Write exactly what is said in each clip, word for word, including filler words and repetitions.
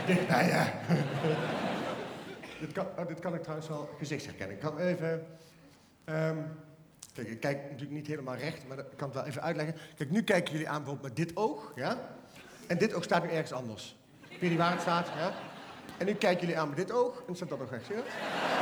dichtbij, ja. dit, kan, oh, dit kan ik trouwens wel gezichtsherkennen. Ik kan even... Um, kijk, ik kijk natuurlijk niet helemaal recht, maar ik kan het wel even uitleggen. Kijk, nu kijken jullie aan bijvoorbeeld met dit oog, ja? En dit oog staat nu ergens anders. Ik weet niet waar het staat, ja? En nu kijken jullie aan met dit oog, en staat dat nog rechts, zie je dat?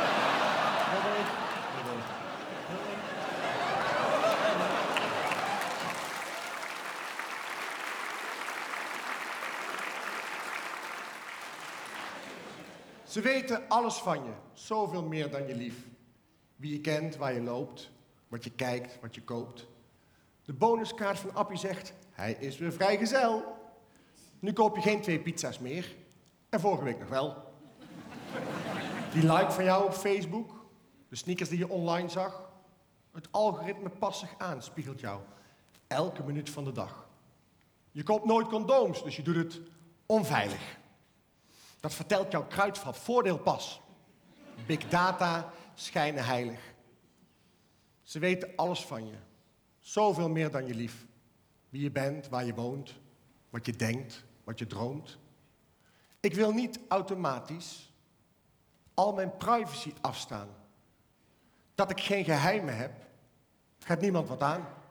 Ze weten alles van je, zoveel meer dan je lief. Wie je kent, waar je loopt, wat je kijkt, wat je koopt. De bonuskaart van Appie zegt, hij is weer vrijgezel. Nu koop je geen twee pizza's meer, en vorige week nog wel. Die like van jou op Facebook, de sneakers die je online zag. Het algoritme past zich aan, spiegelt jou. Elke minuut van de dag. Je koopt nooit condooms, dus je doet het onveilig. Dat vertelt jouw kruidvat voordeel pas. Big data schijnen heilig. Ze weten alles van je. Zoveel meer dan je lief. Wie je bent, waar je woont, wat je denkt, wat je droomt. Ik wil niet automatisch al mijn privacy afstaan. Dat ik geen geheimen heb, gaat niemand wat aan.